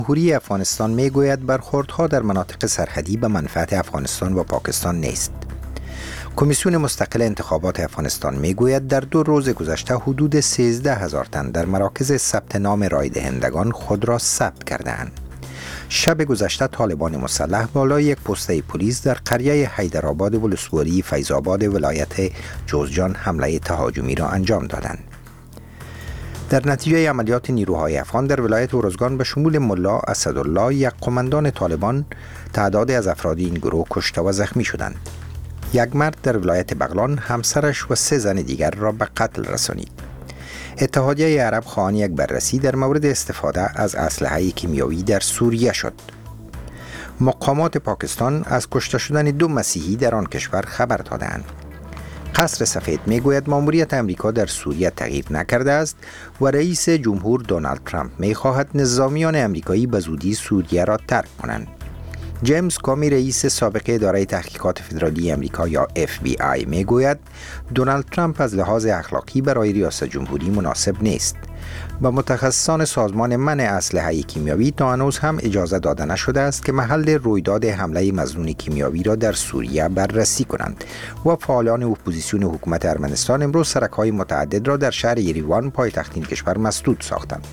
جمهوری افغانستان میگوید برخوردها در مناطق سرحدی به منفعت افغانستان و پاکستان نیست. کمیسیون مستقل انتخابات افغانستان میگوید در 2 روز گذشته حدود 13,000 تن در مراکز ثبت نام رای دهندگان خود را ثبت کردند. شب گذشته طالبان مسلح بالای یک پسته پلیس در قریه حیدرآباد ولسوالی فیض‌آباد ولایت جوزجان حمله تهاجمی را انجام دادند. در نتیجه عملیات نیروهای افغان در ولایت ارزگان به شمول ملا اسدالله یک قماندان طالبان تعدادی از افراد این گروه کشته و زخمی شدند. یک مرد در ولایت بغلان همسرش و 3 زن دیگر را به قتل رسانید. اتحادیه عرب خواهان یک بررسی در مورد استفاده از اسلحه کیمیایی در سوریه شد. مقامات پاکستان از کشته شدن 2 مسیحی در آن کشور خبر دادند. قصر سفید میگوید ماموریت امریکا در سوریه تغییر نکرده است و رئیس جمهور دونالد ترامپ میخواهد نظامیان امریکایی به زودی سوریه را ترک کنند. جیمز کامی رئیس سابق اداره تحقیقات فدرالی امریکا یا FBI میگوید دونالد ترامپ از لحاظ اخلاقی برای ریاست جمهوری مناسب نیست. به متخصصان سازمان منع اسلحه کیمیایی تا هنوز هم اجازه داده نشده است که محل رویداد حمله مظنون کیمیایی را در سوریه بررسی کنند و فعالان اپوزیسیون حکومت ارمنستان امروز سرک‌های متعدد را در شهر یریوان پایتخت این کشور مسدود ساختند.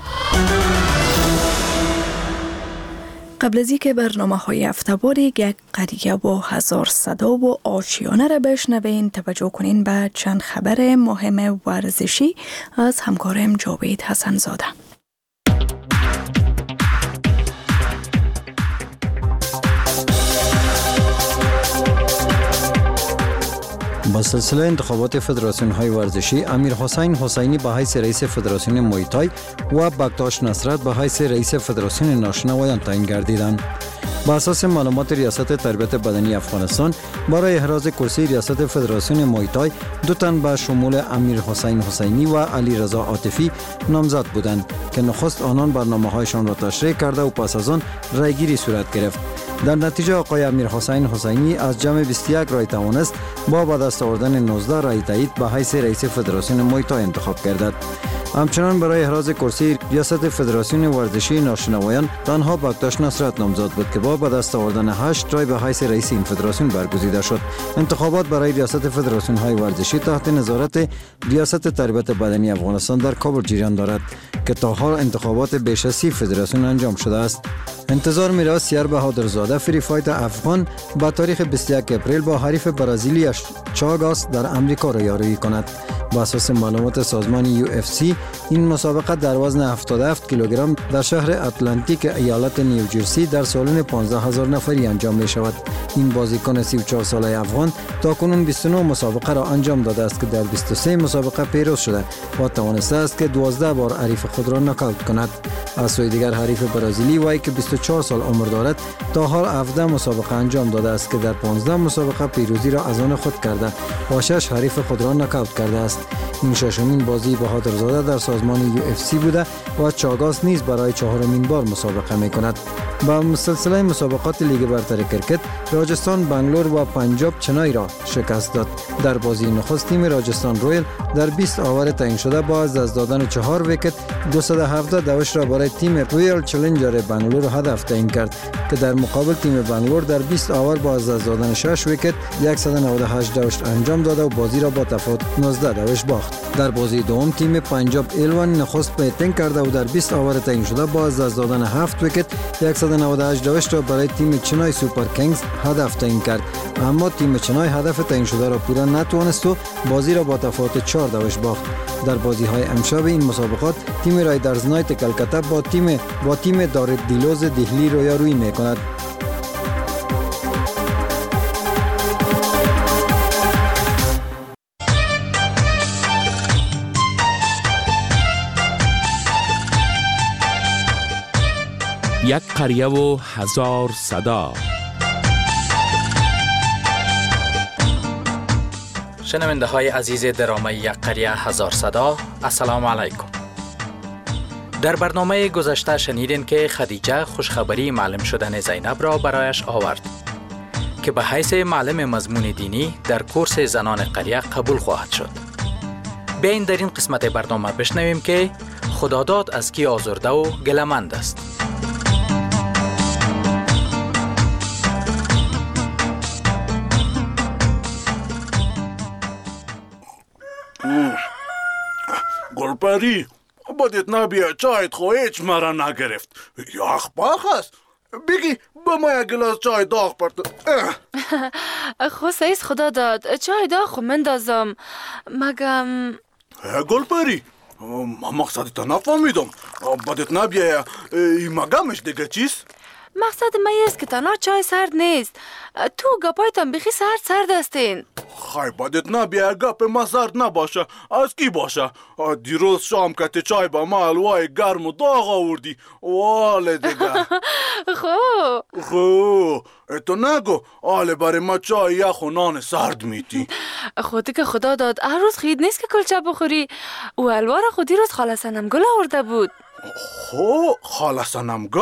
قبل از اینکه برنامه‌های هفته‌وار یک قریه با 1000 صدا و آشیانه را بشنوین، توجه کنین به چند خبر مهم ورزشی از همکارم جاوید حسن زاده. با سلسله انتخابات فدراسیون های ورزشی، امیر حسین حسینی به حیث رئیس فدراسیون مویتای و بکتاش نصرت به حیث رئیس فدراسیون ناشنوایان تعیین گردیدند. با اساس معلومات ریاست تربیت بدنی افغانستان، برای احراز کرسی ریاست فدراسیون مویتای 2 تن به شمول امیر حسین حسینی و علی رضا عاطفی نامزد بودند که نخست آنان برنامه‌هایشان را تشریح کرده و پس از آن رایگیری صورت گرفت. در نتیجه آقای امیر حسین حسینی از جمع 21 رای توانست با به دست آوردن 19 رای تایید به حیث رئیس فدراسیون مویتای انتخاب گردد. همچنان برای احراز کرسی ریاست فدراسیون ورزشی ناشنوایان تنها بکتاش نصرت نامزد بود که با به دست آوردن 8 رای به حیث رئیس این فدراسیون برگزیده شد. انتخابات برای ریاست فدراسیون های ورزشی تحت نظارت ریاست تربیت بدنی افغانستان در کابل جریان دارد که تا حال انتخابات بیش از 30 فدراسیون انجام شده است. انتظار می‌رفت سیار بهادرزاده فری فایت افغان با تاریخ 21 اپریل با حریف برزیلی چاگاس در امریکا رویارویی کند. با اساس معلومات سازمان UFC این مسابقه در وزن 77 کیلوگرم در شهر اتلانتیک ایالت نیوجرسی در سالن 15,000 نفری انجام می شود. این بازیکن 34 ساله افغان تاکنون 29 مسابقه را انجام داده است که در 23 مسابقه پیروز شده و توانسته است که 12 بار حریف خود را ناکاوت کند. از سوی دیگر حریف برزیلی وی که 24 سال عمر دارد تا حال 17 مسابقه انجام داده است که در 15 مسابقه پیروزی را از آن خود کرده و 6 حریف خود را ناکاوت کرده است. این ششمین بازی بهادرزاده در سازمان UFC بوده و چاگاس نیز برای 4مین بار مسابقه می کند. با سلسله مسابقات لیگ برتر کرکت، راجستان بنگلور و پنجاب چنای را شکست داد. در بازی نخست تیم راجستان رویل در 20 آور تعیین شده با از دادن 4 ویکت 217 دوش را برای تیم رویل چالنجر بنگلور هدف تعیین کرد که در مقابل تیم بنگلور در 20 آور با از دادن 6 ویکت 198 دوش انجام داد و بازی را با تفاوت 19 دوش باخت. در بازی دوم تیم پنجاب ایلوان نخست بیتینگ کرده و در 20 آور تعیین شده با از دادن 7 ویکت 198 دوش را برای تیم چنای سوپر کینگز هدف تعیین کرد، اما تیم چنای هدف تعیین شده را پورا نتوانست و بازی را با تفاوت 4 دوش باخت. در بازی های امشب این مسابقات تیم رایدرز نایت کلکته با تیم دارد دیلوز دهلی رویارویی می‌کند. یک قریه و 1000 صدا. شنونده های عزیز درامه یک قریه 1000 صدا، السلام علیکم. در برنامه گذشته شنیدین که خدیجه خوشخبری معلم شدن زینب را برایش آورد که به حیث معلم مضمون دینی در کورس زنان قریه قبول خواهد شد. بیاین در این قسمت برنامه بشنویم که خداداد از کی آزرده و گله‌مند است. گلپری بدت نبیه چایت خو هیچ مرا نگرفت. یخ پاک است. بگی به ما یک گلاس چای داغ پرت. خو سیز خدا داد چای داغ خو مندازم مگم. گلپری مقصدت نفهمیدم. بدت نبیه مگمش دیگه چیست؟ مقصد من است که تنها چای سرد نیست. تو گپایتان بخی سرد هستین. خای بدت نبیه گپ ما سرد نباشه. از کی باشه؟ دیروز شام که چای با ما الوای گرم و داغ آوردی. واله دیگه. خو تو نگو آله برای ما چای یخ و نان سرد میتی. خودی که خدا داد هر روز خید نیست که کلچه بخوری. و الوار خودی روز خاله صنم گل آورده بود. خو خاله صنم گل؟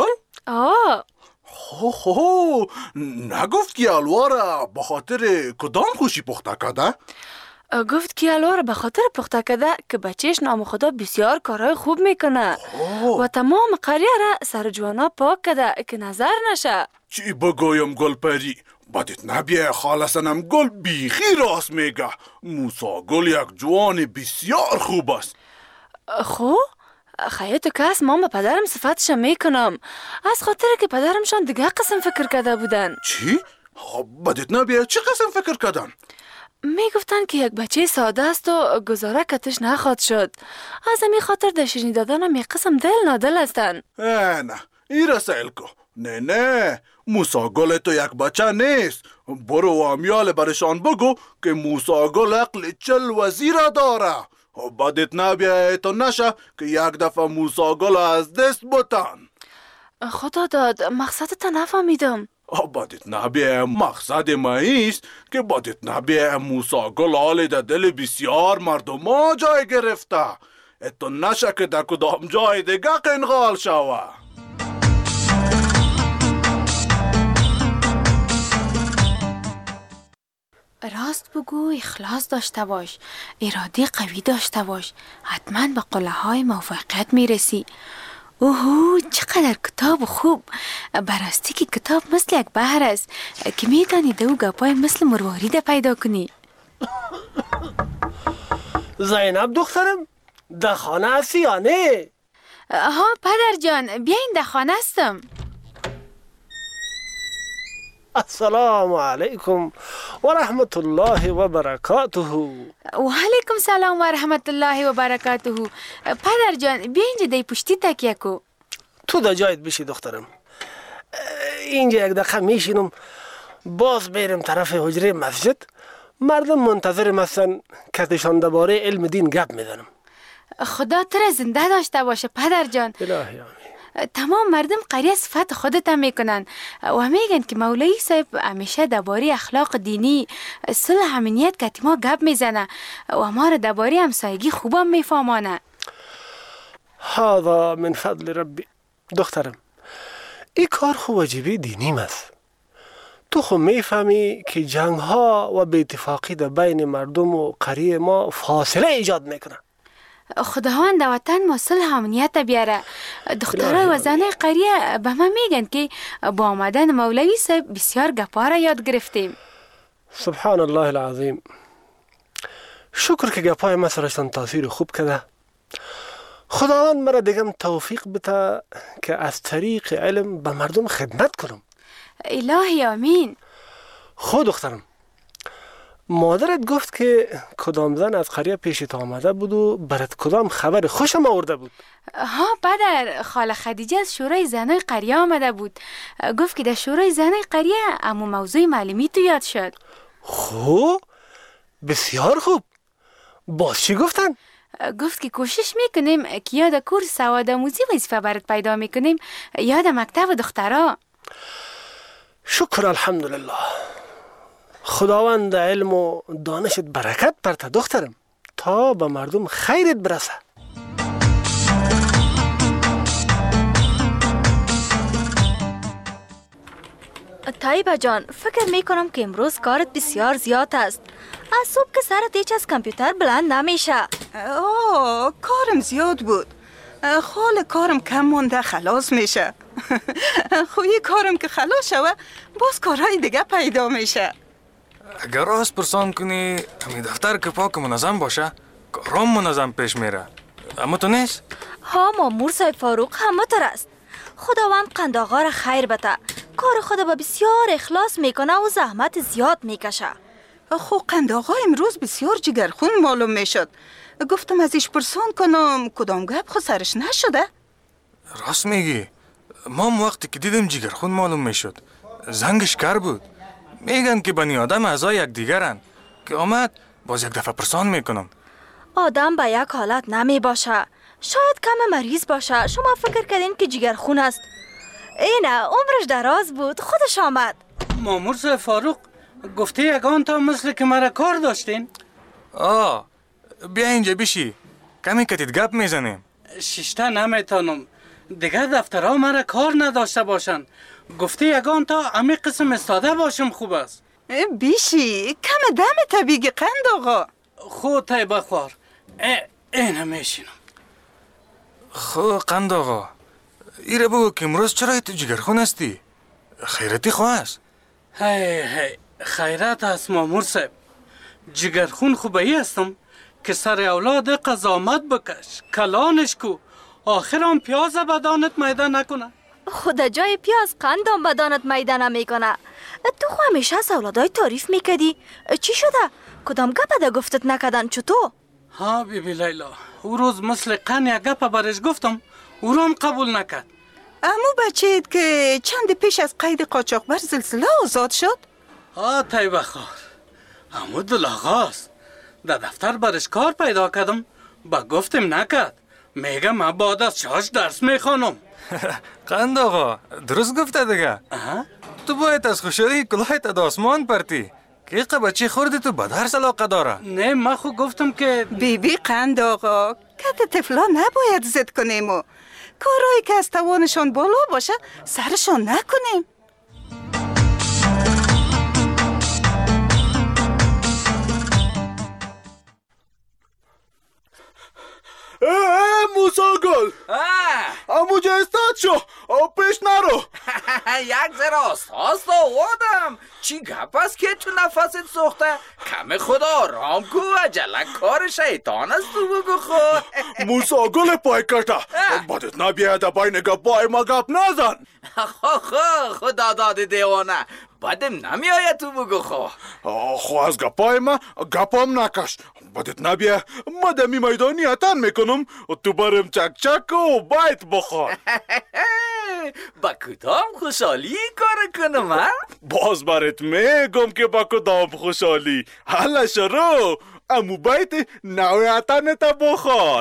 خو نگفت که الوار به خاطر کدام خوشی پخته کده؟ گفت که الوار به خاطر پخته کده که بچهش نام خدا بسیار کارهای خوب میکنه و تمام قریه را سر جوانا پاک کده که نظر نشه. چی بگویم گلپری؟ بدت نبیه خاله صنم گل بیخی راست میگه. موسی گل یک جوان بسیار خوب است. خو؟ خیلی کس ما به پدرم صفتش میکنم از خاطر که پدرمشان دیگه قسم فکر کرده بودن. چی؟ بدت نبیه چی قسم فکر کردن؟ میگفتن که یک بچه ساده است و گزاره کتش نخواد شد. از همین خاطر در شیرینی دادنم یک قسم دل نادل هستن. نه این رسیل کو. نه موسی گل تو یک بچه نیست. برو و امیال برشان بگو که موسی گل عقل 40 وزیر داره. بدت نبیه تو نشه که یک دفعه موسی گل از دست بتن. خدا داد مقصدت نفهمیدم. بدت نبیه مقصد ما ایست که بدت نبیه موسی گل حال در دل بسیار مردم ها جای گرفته. تو نشه که در کدام جای دیگه قنغال شوه. راست بگو، اخلاص داشته باش، اراده قوی داشته باش، حتما به قله های موفقیت میرسی. اوهو چقدر کتاب خوب. براستی که کتاب مثل یک بحر است که میتونی دو گپای مثل مروارید پیدا کنی. زینب دخترم در خانه هستی یا نه؟ ها پدر جان بیاین در خانه هستم. السلام علیکم و رحمت الله و برکاته. و علیکم سلام و رحمت الله و برکاته. پدر جان بیا اینجا دی پشتی تکیه کو. تو در جایت بشی دخترم. اینجا یک دقیقه میشینم باز بیرم طرف حجره مسجد. مردم منتظرم هستن که دشان درباره علم دین گپ میزنم. خدا تو را زنده داشته باشه پدر جان. الهی آمین. تمام مردم قریه صفت خودت هم میکنن و میگن که مولوی صاحب همیشه درباره اخلاق دینی صلح امنیت که ما گپ میزنه و ما را درباره همسایگی خوبم میفهمانه. هذا من فضل ربی. دخترم این کار خو واجبی دینی است. تو خو میفهمی که جنگ ها و بی اتفاقی در بین مردم و قریه ما فاصله ایجاد میکنه. خداوند وطن ما صلح امنیت بیاره. دخترای و زنای قریه به ما میگن که با آمدن مولوی صاحب بسیار گپا را یاد گرفتیم. سبحان الله العظیم. شکر که گپای ما سرشتان تاثیر خوب کرده. خداوند مرا دیگم توفیق بده که از طریق علم به مردم خدمت کنم. الهی آمین. خود دخترم مادرت گفت که کدام زن از قریه پیشت آمده بود و برات کدام خبر خوشم آورده بود؟ ها پدر، خاله خدیجه از شورای زنای قریه آمده بود. گفت که در شورای زنای قریه اما موضوع معلومی تو یاد شد. خوب، بسیار خوب. باز چی گفتن؟ گفت که کوشش میکنیم که یاد کورس سوادآموزی وظیفه برات پیدا میکنیم، یاد مکتب دخترها. شکر الحمدلله. خداوند علم و دانشت برکت برته دخترم تا به مردم خیرت برسه. طیبه جان، فکر میکنم که امروز کارت بسیار زیاد است. از صبح که سرت هیچ از کامپیوتر بلند نمیشه. کارم زیاد بود. خال کارم کم مونده خلاص میشه. خوی کارم که خلاص شوه باز کارهای دیگه پیدا میشه. اگر راست پرسان کنی همین دفتر که پاک منظم باشه کارام منظم پیش میره. اما تو نیست؟ ها مامور صاحب فاروق همه است. خداوند قند آقا را خیر بده. کار خدا با بسیار اخلاص میکنه و زحمت زیاد میکشه. خو قند آقا امروز بسیار جگرخون معلوم میشد. گفتم ازش پرسان کنم کدام گپ خود سرش نشده؟ راست میگی. ما وقتی که دیدم جگرخون معلوم میشد. زنگش کر بود. میگن که بنی آدم اعضای یک دیگرن که آمد باز یک دفعه پرسان میکنم. آدم به یک حالت نمی باشه. شاید کم مریض باشه. شما فکر کردین که جگرخون است. اینه عمرش دراز بود خودش آمد. مامور صاحب فاروق گفته یگان تا مثل که مرا کار داشتین. بیا اینجا بشی کمی کتید گپ میزنیم. ششته نمیتونم دیگه دفترها مرا کار نداشته باشن. گفته یگان تا امی قسم استاده باشم خوب است. بیشی کم دم طبیعی قند آقا. خود طیبه خوار اینه میشینم. خب قند آقا ایره بگو که امروز چرا تو جگرخون هستی؟ خیرتی خواه است؟ هی خیرت است مامور صاحب. جگرخون خوبایی هستم که سر اولاد قضامت بکش کلانش کو آخر هم پیاز بدانت میده نکنه. خدا جای پیاز قندم بدانت میده نمیکنه. تو خو همیشه از اولادای تعریف میکدی. چی شده؟ کدام گپ ده گفتت نکدن چطور؟ ها بیبی لیلا او روز مثل قن یک گپ برش گفتم او رو هم قبول نکرد. امو بچه‌ت که چند پیش از قید قاچاقبر زلزله آزاد شد؟ طیبه خوار امو دل آغاست. در دفتر برش کار پیدا کردم با گفتم نکرد. میگه من بعد از شاش درس میخوانم. قند آقا درست گفته دیگه. تو باید از خوشحالی کلاهت از آسمان پرتی که ایقه بچه خوردی تو به درس علاقه داره. نه من خود گفتم که بیبی قند آقا کت طفلا نباید زد کنیم و کارهایی که از توانشان بالا باشه سرشان نکنیم. موسا گل اموجه استاد شو پیش نرو. یک ذره استاز تو آدم چی گپ است که تو نفست سوخته؟ کم خدا آرام کو عجله کار شیطان است تو بگو خود. موسا گل پای کتا بدت نبیه در بین گپای ما گپ نزن. خدا داده دیوانه بدم نمی آید تو بگو خو از گپای ما گپام نکش. بدت نبیه مدمی میدانی اتن میکنم تو برم چک چک و بایت بخور. با کدام خوشحالی کار کنم باز برات میگم که با کدام خوشحالی. حالا شروع امو بایت نوی اتن تا بخور.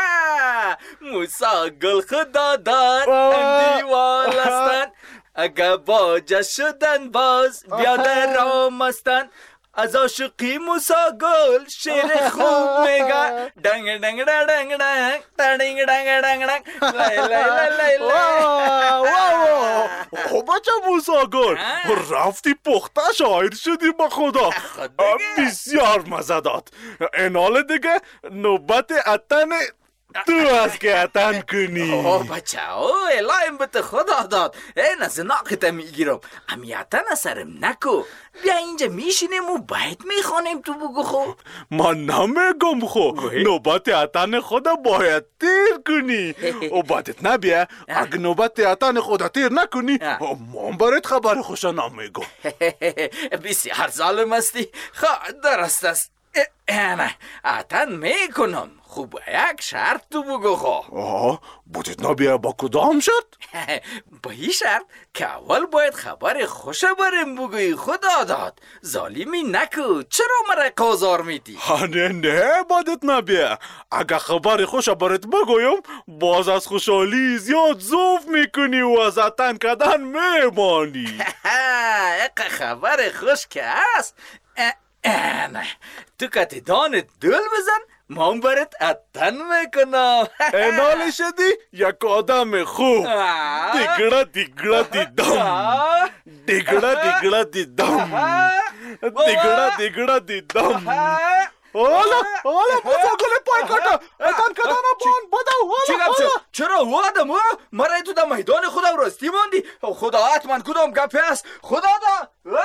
موسا گل خدا داد دیوال استن اگه باجه شدن باز بیاده رام استن. از عاشقی موسا گل شیر خوب میگه دنگ دنگ دنگ دنگ دنگ دنگ دنگ دنگ لای لای لای لای. بچه موسا گل رفتی پخته شاعر شدی با خدا. بسیار مزه داد. این حال دیگه نوبت اتن تو از که اتن کنی. بچه الایم به خدا داد. این از ناکت میگیرم امی اتن سرم نکو. بیا اینجا میشینیم و باید میخوانیم تو بگو خو. من نمیگم خو نوبت اتن خدا باید تیر کنی و بعدت نبیه اگه نوبت اتن خدا تیر نکنی من برات خبر خوشا نمیگم. بسیار ظالم استی. درست است. نه اتن میکنم خوب یک شرط تو بگو خو. بودت نبیه با کدام شرط؟ با این شرط که اول باید خبر خوش برم بگوی خدا داد. ظالمی نکو چرا مرا قازار میدی؟ نه بودت نبیه اگه خبر خوش برات بگویم باز از خوشحالی زیاد زوف میکنی و از اتن کردن میمانی. اگه خبر خوش که هست نه تو کتی دانت دل بزن من برات اتن میکنم. اینال شدی یک آدم خوب. دیگره دیگره دیدم دیگره دیگره دیدم دیگره دیگره دیدم. حالا موسا گل پای کتا اتن کدن بان بدا. چرا آدم مرا تو در میدان خودم راستی ماندی. خدا حتما کدام گپی است خدا دا.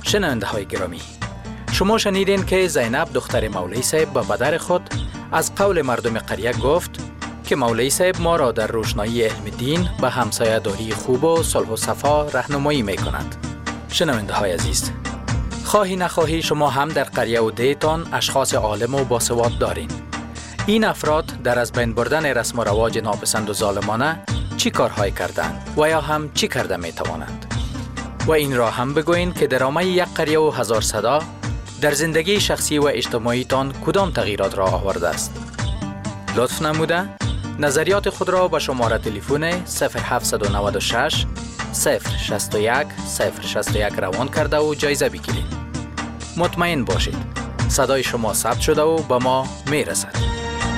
شنونده های گرامی، شما شنیدین که زینب دختر مولوی صاحب به پدر خود از قول مردم قریه گفت که مولوی صاحب ما را در روشنایی علم دین به همسایه‌داری خوب و صلح و صفا راهنمایی می‌کند. شنونده های عزیز، خواهی نخواهی شما هم در قریه و دیتان اشخاص عالم و باسواد دارین. این افراد در از بین بردن رسم و رواج ناپسند و ظالمانه چی کارهای کردند و یا هم چی کرده می‌توانند. و این را هم بگویین که درامه یک قریه و هزار صدا در زندگی شخصی و اجتماعی تان کدام تغییرات را آورده است. لطف نموده نظریات خود را به شماره تلفن 0796 061 061 روان کرده و جایزه بگیرید. مطمئن باشید صدای شما ثبت شده و به ما میرسد.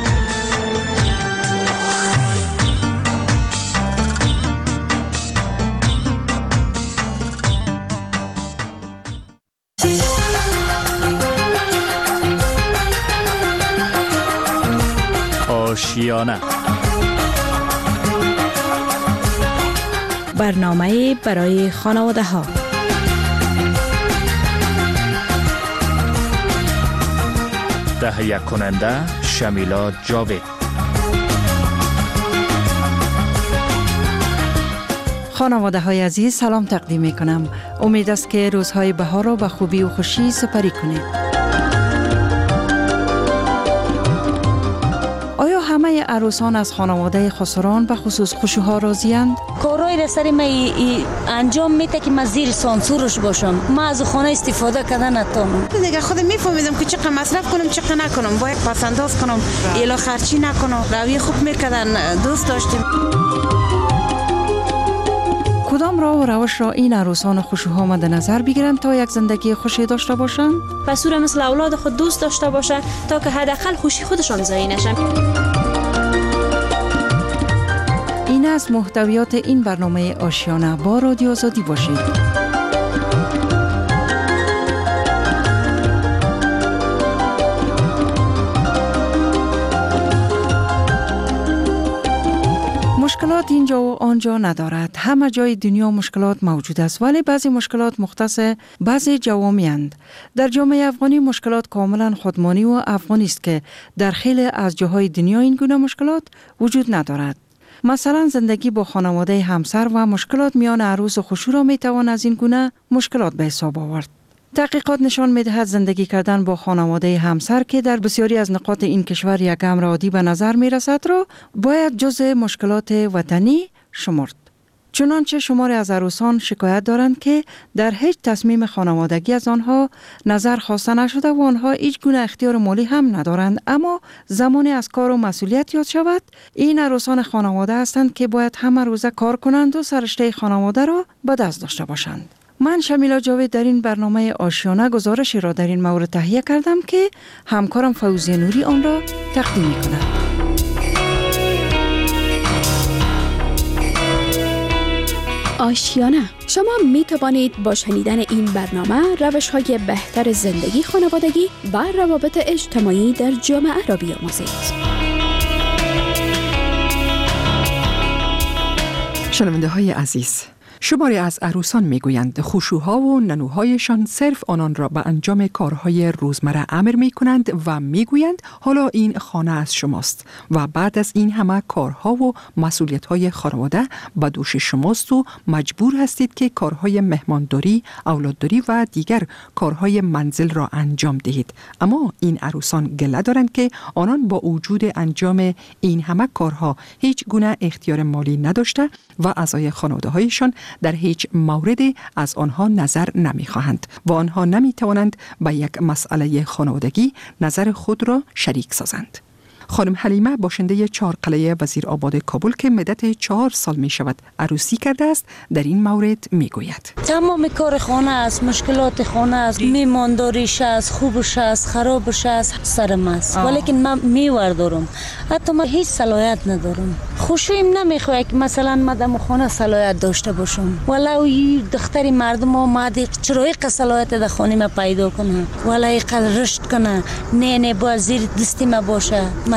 آشیانه، برنامه برای خانواده ها. تهیه کننده شمیلا جاوید. خانواده های عزیز سلام تقدیم می کنم. امید است که روزهای بهار را به خوبی و خوشی سپری کنید. آیا همه عروسان از خانواده خسران به خصوص خشوها راضی‌اند؟ کارهای را سر من انجام میده که من زیر سانسورش باشم. من از خانه استفاده کردن نتونم. دیگه خودم میفهمیدم که چقدر مصرف کنم چقدر نکنم، باید پسنداز کنم، الا خرچی نکنم. روی خوب میکردن، دوست داشتیم. کدام راه و روش را این عروسان خشوها مد نظر بگیرند تا یک زندگی خوشی داشته باشند؟ پسور مثل اولاد خود دوست داشته باشه تا که حداقل خوشی خودشان ضایع نشه. این از محتویات این برنامه آشیانه. با رادیو آزادی باشید. مشکلات اینجا و آنجا ندارد. همه جای دنیا مشکلات موجود است، ولی بعضی مشکلات مختص بعضی جوامع اند. در جامعه افغانی مشکلات کاملا خودمانی و افغانی است که در خیلی از جاهای دنیا این گونه مشکلات وجود ندارد. مثلا زندگی با خانواده همسر و مشکلات میان عروس و خشو را میتوان از این گونه مشکلات به حساب آورد. تحقیقات نشان می‌دهد زندگی کردن با خانواده همسر که در بسیاری از نقاط این کشور یک امر عادی به نظر می‌رسد را باید جزء مشکلات وطنی شمرد. چنانچه شماری از عروسان شکایت دارند که در هیچ تصمیم خانوادگی از آنها نظر خواسته نشده و آنها هیچ گونه اختیار مالی هم ندارند، اما زمانی از کار و مسئولیت یاد شود این عروسان خانواده هستند که باید همه روزه کار کنند و سررشته خانواده را به دست داشته باشند. من شمیلا جاوید در این برنامه آشیانه گزارشی را در این مورد تهیه کردم که همکارم فوزی نوری آن را تقدیم می‌کند. آشیانه، شما می توانید با شنیدن این برنامه روش‌های بهتر زندگی خانوادگی و روابط اجتماعی در جامعه را بیاموزید. شنونده های عزیز، شماری از عروسان میگویند خشوها و ننوهایشان صرف آنان را به انجام کارهای روزمره امر میکنند و میگویند حالا این خانه از شماست و بعد از این همه کارها و مسئولیت‌های خانواده به دوش شماست و مجبور هستید که کارهای مهمانداری، اولادداری و دیگر کارهای منزل را انجام دهید. اما این عروسان گله دارند که آنان با وجود انجام این همه کارها هیچ گونه اختیار مالی نداشته و اعضای خانواده‌هایشان در هیچ موردی از آنها نظر نمی‌خواهند و آنها نمی‌توانند به یک مسئله خانوادگی نظر خود را شریک سازند. خانم حلیمه باشنده 4 قلعه وزیرآباد کابل که مدت 4 سال می شود عروسی کرده است در این مورد می گوید تمام کار خانه است، مشکلات خانه است، میمانداریش است، خوبش است، خرابش است، سرم است، ولیکن من میوردارم. حتی من هیچ صلاحیت ندارم. خوشیم نمیخواد که مثلا مدام خانه صلاحیت داشته باشم، ولو دختری مردم آمده چرا یک صلاحیت در خانه ما پیدا کنه، ولی یک رشد کنه، نه با زیر دستی ما باشه، ما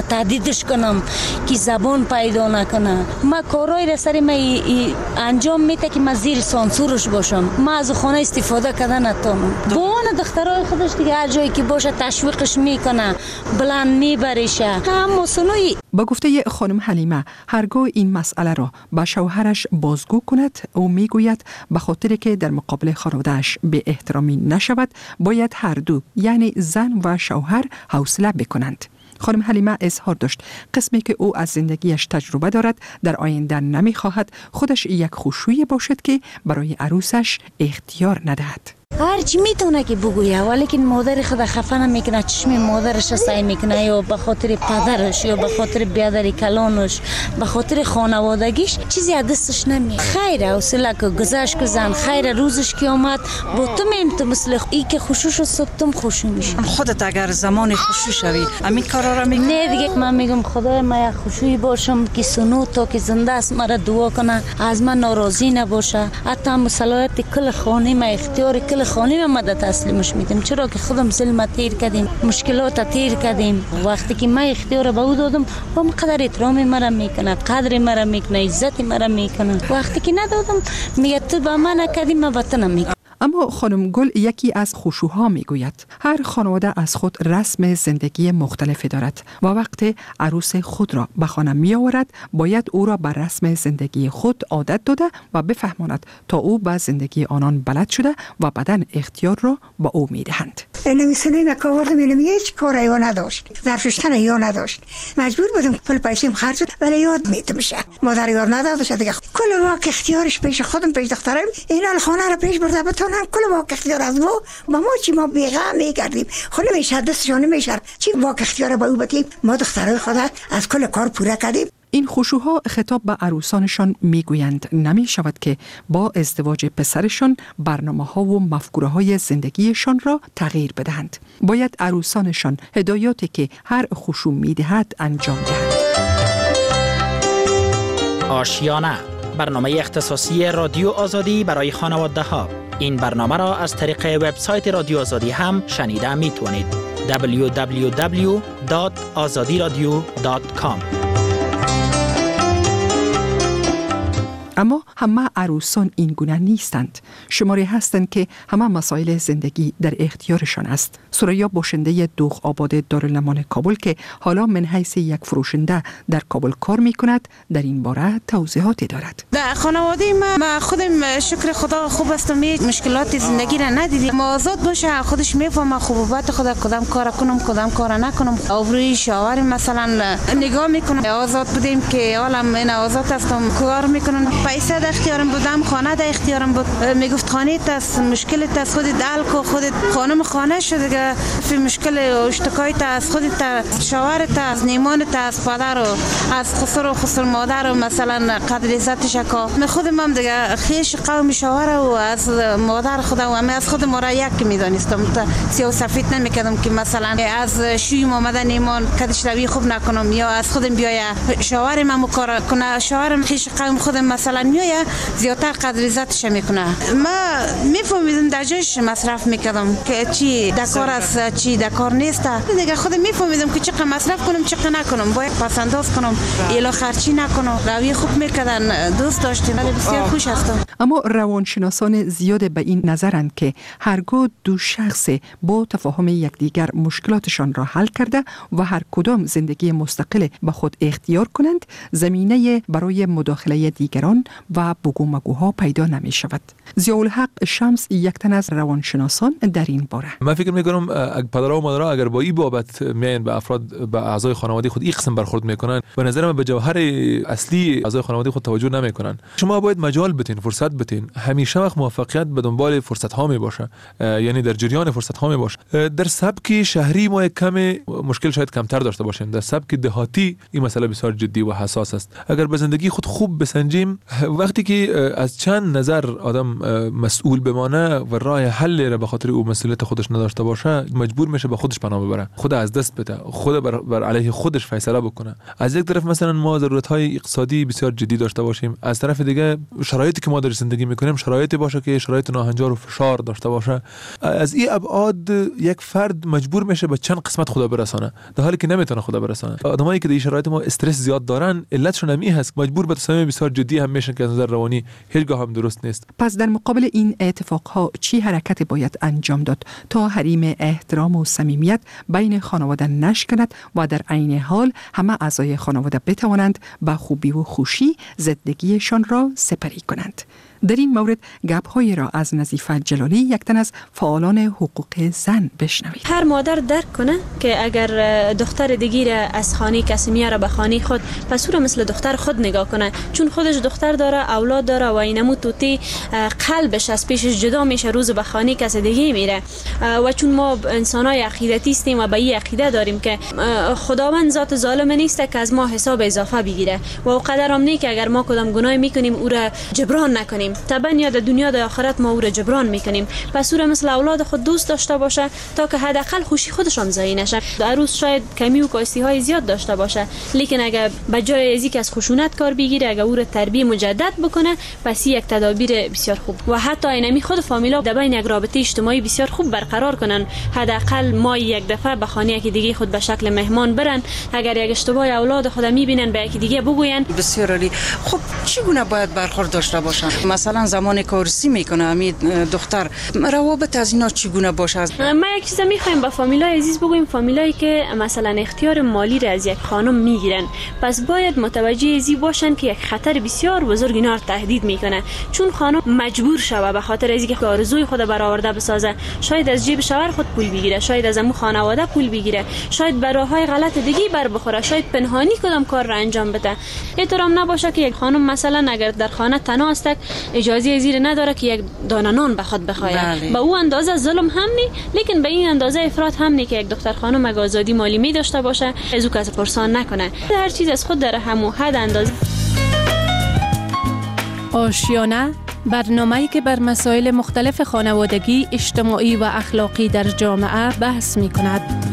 تهدیدش کنم که زبان پیدا نکنه. ما کارهای را سر ما انجام میده که ما زیر سانسورش باشم. ما از خانه استفاده کردن نتونم. با اون دخترای خودش دیگه هر جایی که باشه تشویقش میکنه، بلند میبرشه. هم سنوی. با گفته خانم حلیمه هرگاه این مسئله را به شوهرش بازگو کند او میگوید به خاطر که در مقابل خانواده‌اش به احترامی نشود باید هر دو یعنی زن و شوهر حوصله بکنند. خانم حلیمه اظهار داشت قسمی که او از زندگیش تجربه دارد در آینده نمیخواهد خودش یک خوشویی باشد که برای عروسش اختیار ندهد. هرچی میتونه که بگویه ولیکن مادر خود خفه نمیکنه، چشم مادرش سعی میکنه یا به خاطر پدرش یا به خاطر بیادر کلانش به خاطر خانوادگیش چیزی از دستش نمیاد. خیر حوصله که گذشت که زن خیر روزش که آمد با تو میم تو مثل ای که خوشوش صبتم خوشو میشه. خودت اگر زمان خوشو شوی همین کارا را میکنی؟ نه دیگه من میگم خدای ما یک خوشویی باشم که سنو تا که زنده است مرا دعا کنه از من ناراضی نباشه. حتی مسئولیت کل خانه ما اختیار کل خانه ما تسلیمش میدیم، چرا که خودم ظلم تیر کردیم، مشکلات تیر کردیم. وقتی که من اختیار به او دادم با قدر احترام مرا میکنه، قدر مرا میکنه، عزت مرا میکنه. وقتی که ندادم میگه تو با من نکردی من به تو نمیکنم. اما خانم گل یکی از خشوها میگوید هر خانواده از خود رسم زندگی مختلفی دارد و وقت عروس خود را به خانه می آورد باید او را بر رسم زندگی خود عادت داده و بفهماند تا او به زندگی آنان بلد شده و بعداً اختیار را با او می دهند. نمی‌سنی نکاوردم هیچ کاری یا نداشت، درششتن یا نداشت، مجبور بودم پول پیسیم خرج شد ولی یاد میتمشه مادر یاد نداشت دیگه. کل واقع اختیارش پیش خودم پیش دخترم اینا خانه را پیش برده بتونم کل واقع اختیار از ما چی ما بیغم میگردیم خود میشه دستشون میشه چی واقع اختیار با او بتیم ما دخترای خدا از کل کار پوره کردیم. این خشوها خطاب به عروسانشان میگویند نمی شود که با ازدواج پسرشان برنامه‌ها و مفکوره‌های زندگیشان را تغییر بدهند. باید عروسانشان هدایاتی که هر خشو میدهد انجام دهند. آشیانه، برنامه اختصاصی رادیو آزادی برای خانواده ها. این برنامه را از طریق وبسایت رادیو آزادی هم شنیده می توانید. www.azadiradio.com. اما همه عروسان این گونه نیستند. شماری هستند که همه مسائل زندگی در اختیارشان است. سریا باشنده دوغ آباد دارالنمان کابل که حالا من حیث یک فروشنده در کابل کار می کند در این باره توضیحاتی دارد. در خانواده ما خودم شکر خدا خوب هستم، مشکلات زندگی را ندیدیم. آزاد باشه خودش میفهمه خوبیت خدا کدام کار کنم کدام کار نکنم. آبروی شوهر مثلا نگاه میکنم آزاد بودیم که حالا من آزاد هستم کار میکنم. پیسه در اختیارم بودم، خانه در اختیارم بود. میگفت خانه تاست مشکلت از خودت حل کو، خودت خانم خانه شده دیگه فی مشکل اشتکایت از خودت شوهرت از نیمانت از پدر و از خسر مادر و مثلا قدر عزتش کا. من خودم هم دیگه خیش قوم شوهر و از مادر خودم و از خود ما را یک میدانستم. سیاه و سفید نمیکردم که مثلا از شویم آمدن نیمان کدش روی خوب نکنم یا از خودم بیایا شوهرم هم کار کنه. شوهرم خیش قوم خودم مثلا میایا زیادتر قدر عزتش میکنه. ما میفهمیدم در جایش مصرف میکردم که چی دکار است چی دکار نیست. دیگه خودم میفهمیدم که چقدر مصرف کنم چقدر نکنم، باید پسنداز کنم، الا خرچی نکنم. روی خوب میکردن، دوست داشتیم، بسیار خوش هستم. اما روانشناسان زیاد به این نظرند که هرگاه دو شخص با تفاهم یکدیگر مشکلاتشان را حل کرده و هر کدام زندگی مستقل به خود اختیار کنند زمینه برای مداخله دیگران و بگو مگوها پیدا نمی شود. ضیاءالحق شمس یک تن از روانشناسان در این باره. من فکر میکنم پدرها و مادرها اگر با این بابت میاین به افراد به اعضای خانواده خود این قسم برخورد میکنن به نظر من به جوهر اصلی اعضای خانواده خود توجه نمیکنن. شما باید مجال بدین، فرصت بدین. همیشه وقت موفقیت به دنبال فرصت ها می باشه، یعنی در جریان فرصت ها می باشه. در سبک شهری ما کم مشکل شاید کمتر داشته باشیم، در سبک دهاتی این مسئله بسیار جدی و حساس است. اگر به زندگی خود خوب بسنجیم، وقتی که از چند نظر آدم مسئول بمانه و راه حل را به خاطر او مسئولیت خودش نداشته باشه، مجبور میشه به خودش پناه ببره، خود از دست بده، خود بر علیه خودش فیصله بکنه. از یک طرف مثلا ما ضرورت‌های اقتصادی بسیار جدی داشته باشیم، از طرف دیگه شرایطی که ما در زندگی میکنیم شرایطی باشه که شرایط ناهنجار و فشار داشته باشه. از این ابعاد یک فرد مجبور میشه به چند قسمت خدا برسانه، در حالی که نمیتونه خدا برسانه. آدمایی که در این شرایط ما استرس زیاد دارن علتشون همین هست، مجبور به تصمیم بسیار جدی هم میشن که از نظر روانی هیچگاه هم درست نیست. پس در مقابل این اتفاقها چی حرکت باید انجام داد تا حریم احترام و صمیمیت بین خانواده نشکند و در عین حال همه اعضای خانواده بتوانند با خوبی و خوشی زندگیشان را سپری کنند؟ در این مورد گپ‌های را از نظیفه جلالی، یک تن از فعالان حقوق زن، بشنوید. هر مادر درک کنه که اگر دختر دیگی را از خانه کسی میاره به خانه خود، پس او را مثل دختر خود نگاه کنه، چون خودش دختر داره، اولاد داره و اینمو توتی قلبش از پیشش جدا میشه روز به خانه کسی دیگه میره. و چون ما انسانای عقیدتی هستیم و به این عقیده داریم که خداوند ذات ظالم نیست که از ما حساب اضافه بگیره و قدر هم نه که اگر ما کدام گناه میکنیم او را جبران نکنیم، طبعا یا در دنیا در آخرت ما او را جبران میکنیم. پس او را مثل اولاد خود دوست داشته باشه تا که حداقل خوشی خودشان ضایع نشه. عروس شاید کمی و کاستی های زیاد داشته باشه، لیکن اگر بجای ازی که از خشونت کار بگیره، اگر او را تربیت مجدد بکنه، پس یک تدابیر بسیار خوب و حتی اینمی خود فامیلا در بین یک رابطه اجتماعی بسیار خوب برقرار کنن. حداقل ما یک دفعه به خانه یکی دیگه خود به شکل مهمان برن، اگر یک اشتباه اولاد خود میبینن به یکی دیگه بگوین. بسیار عالی. خب چگونه باید برخورد داشته باشن؟ مثلا زمان کارسی میکنه امید دختر، روابط از اینا چگونه باشه؟ ما یک چیز میخوایم با فامیلای عزیز بگویم، فامیلایی که مثلا اختیار مالی را از یک خانم میگیرن، پس باید متوجه ازی باشن که یک خطر بسیار بزرگ اینا رو تهدید میکنه، چون خانم مجبور شوه به خاطر ازی که آرزوی خود برآورده بسازه، شاید از جیب شوهر خود پول بگیره، شاید از امو خانواده پول بگیره، شاید به راههای غلط دیگه بر بخوره، شاید پنهانی کدام کار را انجام بده. احترام نباشه که یک خانم مثلا اگر در خانه تنها است اجازه زیر نداره که یک دانه نان به خود بخواه. با او اندازه ظلم هم نی، لیکن به این اندازه افراط هم نی که یک دختر خانم اگه آزادی مالی می داشته باشه از او کس پرسان نکنه. هر چیز از خود داره همو حد اندازه. آشیانه، برنامه‌ای که بر مسائل مختلف خانوادگی، اجتماعی و اخلاقی در جامعه بحث می کند.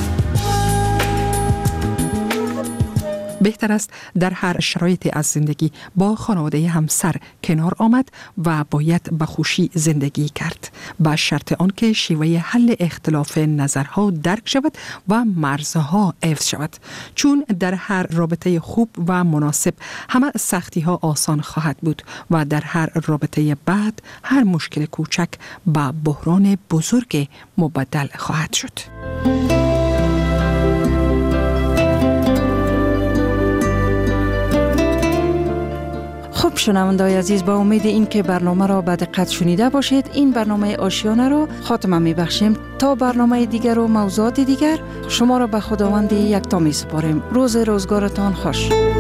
بهتر است در هر شرایطی از زندگی با خانواده همسر کنار آمد و باید به خوشی زندگی کرد، با شرط آنکه شیوه حل اختلاف نظرها درک شود و مرزها حفظ شود، چون در هر رابطه خوب و مناسب همه سختی ها آسان خواهد بود و در هر رابطه بد هر مشکل کوچک به بحران بزرگ مبدل خواهد شد. خب شنونده‌های عزیز، با امید این که برنامه را به دقت شنیده باشید، این برنامه آشیانه را خاتمه می‌بخشیم. تا برنامه دیگر و موضوعات دیگر شما را به خداوند یکتا می‌سپاریم. روز روزگارتان خوش.